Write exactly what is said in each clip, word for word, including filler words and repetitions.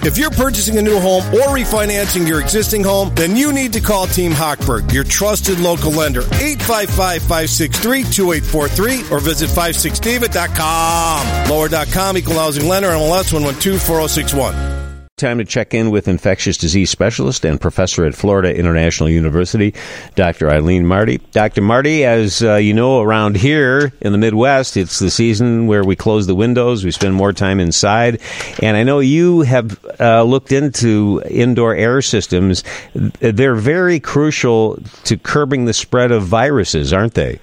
If you're purchasing a new home or refinancing your existing home, then you need to call Team Hochberg, your trusted local lender. eight five five, five six three, two eight four three or visit five six david dot com. Lower dot com, equal housing lender, M L S one one two four zero six one. Time to check in with infectious disease specialist and professor at Florida International University, Doctor Eileen Marty. Doctor Marty, as uh, you know, around here in the Midwest, it's the season where we close the windows, we spend more time inside, and I know you have uh, looked into indoor air systems. They're very crucial to curbing the spread of viruses, aren't they?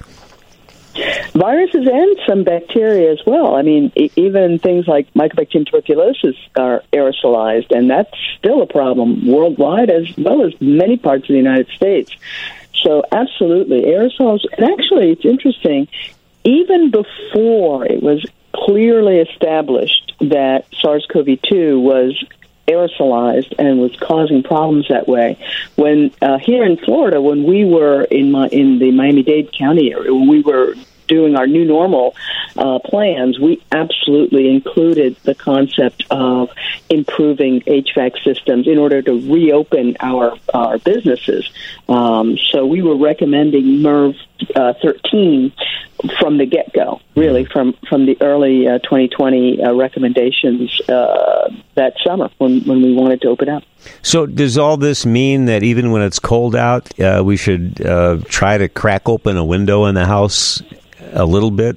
Viruses and some bacteria as well. I mean, e- even things like Mycobacterium tuberculosis are aerosolized, and that's still a problem worldwide as well as many parts of the United States. So absolutely, aerosols. And actually, it's interesting, even before it was clearly established that SARS-C o V two was aerosolized and was causing problems that way. When uh, here in Florida, when we were in my, in the Miami-Dade County area, when we were doing our new normal uh, plans, we absolutely included the concept of improving H V A C systems in order to reopen our our businesses. Um, so we were recommending MERV uh, thirteen from the get-go, really, from, from the early uh, twenty twenty uh, recommendations uh, that summer when, when we wanted to open up. So does all this mean that even when it's cold out, uh, we should uh, try to crack open a window in the house a little bit?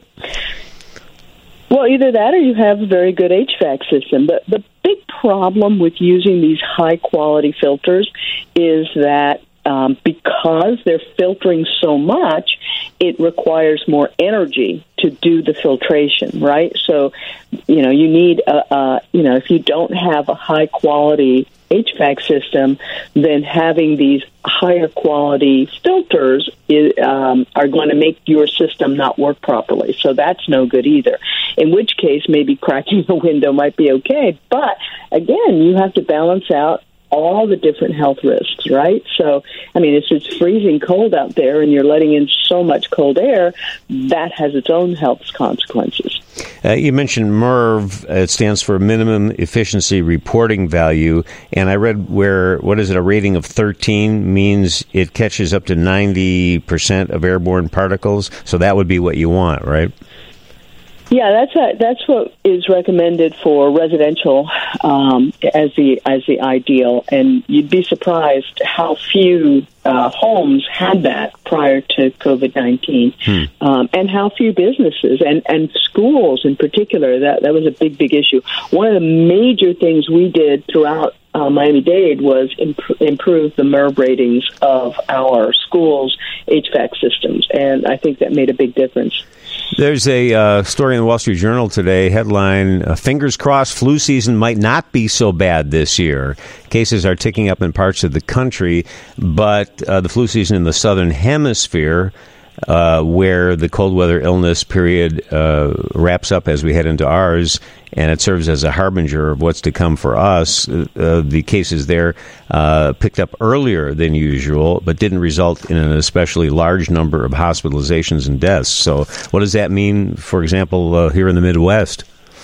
Well, either that or you have a very good H V A C system. The, the big problem with using these high-quality filters is that um, because they're filtering so much, it requires more energy to do the filtration, right? So, you know, you need, a, a, you know, if you don't have a high-quality H V A C system, then having these higher quality filters is, um, are going to make your system not work properly. So that's no good either. In which case, maybe cracking a window might be okay. But again, you have to balance out all the different health risks, right? So, I mean, if it's freezing cold out there and you're letting in so much cold air, that has its own health consequences. Uh, you mentioned MERV. It stands for Minimum Efficiency Reporting Value. And I read where, what is it, a rating of thirteen means it catches up to ninety percent of airborne particles. So that would be what you want, right? Yeah, that's a, that's what is recommended for residential um, as the as the ideal, and you'd be surprised how few uh, homes had that prior to COVID nineteen, hmm. um, and how few businesses and, and schools in particular. That that was a big big issue. One of the major things we did throughout Uh, Miami-Dade was imp- improve the MERV ratings of our schools' H V A C systems, and I think that made a big difference. There's a uh, story in the Wall Street Journal today, headline, uh, fingers crossed flu season might not be so bad this year. Cases are ticking up in parts of the country, but uh, the flu season in the southern hemisphere, uh, where the cold weather illness period uh, wraps up as we head into ours, and it serves as a harbinger of what's to come for us. Uh, the cases there uh, picked up earlier than usual, but didn't result in an especially large number of hospitalizations and deaths. So what does that mean, for example, uh, here in the Midwest?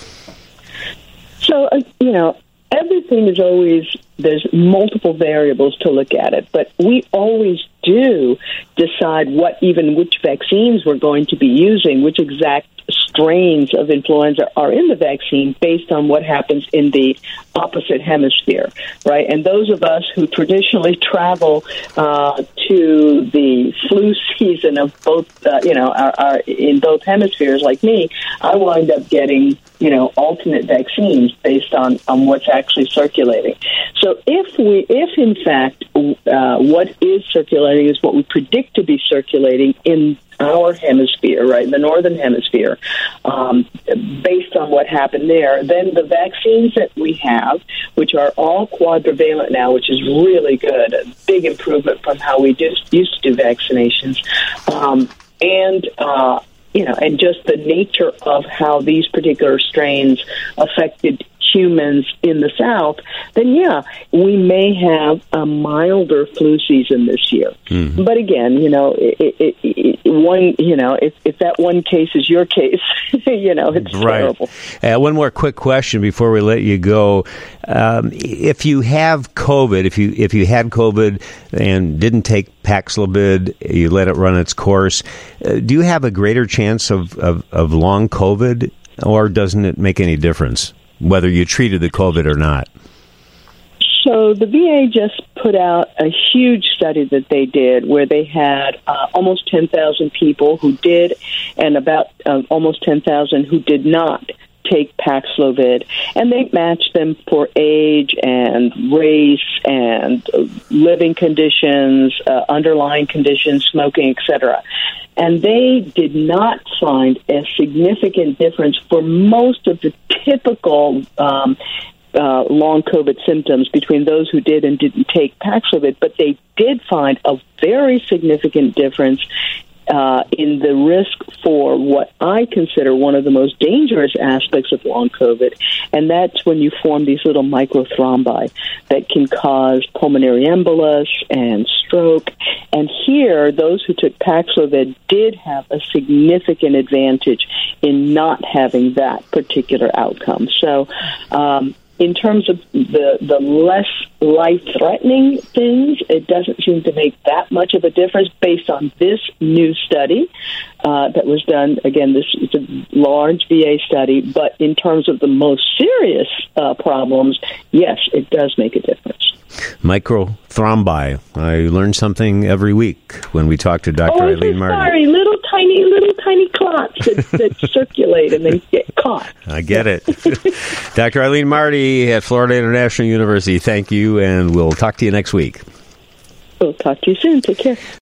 So, uh, you know, everything is always, there's multiple variables to look at it, but we always do decide what even which vaccines we're going to be using, which exact strains of influenza are in the vaccine based on what happens in the opposite hemisphere, right? And those of us who traditionally travel uh, to the flu season of both, uh, you know, are, are in both hemispheres, like me, I wind up getting, you know, alternate vaccines based on, on what's actually circulating. So if we, if in fact, uh, what is circulating is what we predict to be circulating in our hemisphere, right, the northern hemisphere, um, based on what happened there, then the vaccines that we have, which are all quadrivalent now, which is really good, a big improvement from how we just used to do vaccinations, um, and uh, you know, and just the nature of how these particular strains affected humans in the South, then yeah, we may have a milder flu season this year. Mm-hmm. But again, you know, it, it, it, one, you know, if, if that one case is your case, you know, it's right. terrible. Uh, one more quick question before we let you go. Um, if you have COVID, if you if you had COVID and didn't take Paxlovid, you let it run its course, uh, do you have a greater chance of, of, of long COVID, or doesn't it make any difference whether you treated the COVID or not? So the V A just put out a huge study that they did where they had uh, almost ten thousand people who did and about uh, almost ten thousand who did not take Paxlovid, and they matched them for age and race and living conditions, uh, underlying conditions, smoking, et cetera. And they did not find a significant difference for most of the typical um, uh, long COVID symptoms between those who did and didn't take Paxlovid, but they did find a very significant difference Uh, in the risk for what I consider one of the most dangerous aspects of long COVID, and that's when you form these little microthrombi that can cause pulmonary embolus and stroke. And here, those who took Paxlovid did have a significant advantage in not having that particular outcome. So, um, in terms of the, the less life-threatening things, it doesn't seem to make that much of a difference based on this new study uh, that was done. Again, this is a large V A study, but in terms of the most serious uh, problems, yes, it does make a difference. Microthrombi. I learn something every week when we talk to Doctor Oh, Eileen I'm Marty. sorry, little tiny, little tiny clots that, that circulate and then get caught. I get it. Doctor Eileen Marty at Florida International University, thank you, and we'll talk to you next week. We'll talk to you soon. Take care.